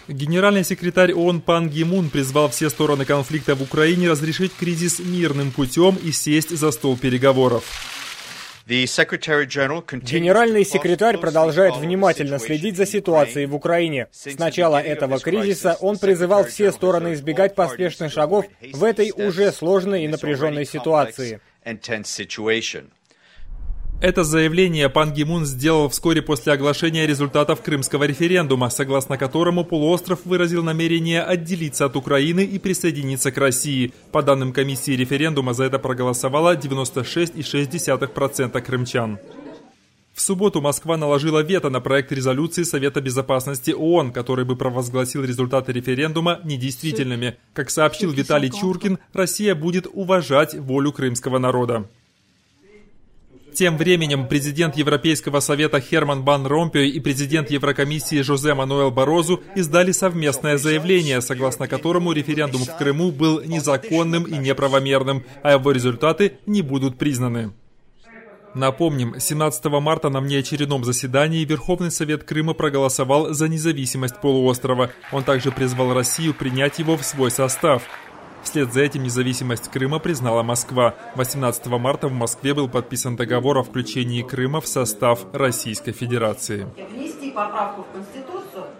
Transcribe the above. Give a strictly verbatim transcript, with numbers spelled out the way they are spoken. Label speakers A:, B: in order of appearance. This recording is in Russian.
A: Генеральный секретарь ООН Пан Ги Мун призвал все стороны конфликта в Украине разрешить кризис мирным путем и сесть за стол переговоров.
B: Генеральный секретарь продолжает внимательно следить за ситуацией в Украине. С начала этого кризиса он призывал все стороны избегать поспешных шагов в этой уже сложной и напряженной ситуации.
A: Это заявление Пан Ги Мун сделал вскоре после оглашения результатов крымского референдума, согласно которому полуостров выразил намерение отделиться от Украины и присоединиться к России. По данным комиссии референдума, за это проголосовало девяносто шесть целых шесть десятых процента крымчан. В субботу Москва наложила вето на проект резолюции Совета Безопасности ООН, который бы провозгласил результаты референдума недействительными. Как сообщил Виталий Чуркин, Россия будет уважать волю крымского народа. Тем временем президент Европейского совета Херман Ван Ромпой и президент Еврокомиссии Жозе Мануэль Барозу издали совместное заявление, согласно которому референдум в Крыму был незаконным и неправомерным, а его результаты не будут признаны. Напомним, семнадцатого марта на внеочередном заседании Верховный Совет Крыма проголосовал за независимость полуострова. Он также призвал Россию принять его в свой состав. Вслед за этим независимость Крыма признала Москва. восемнадцатого марта в Москве был подписан договор о включении Крыма в состав Российской Федерации.
C: Внести поправку в Конституцию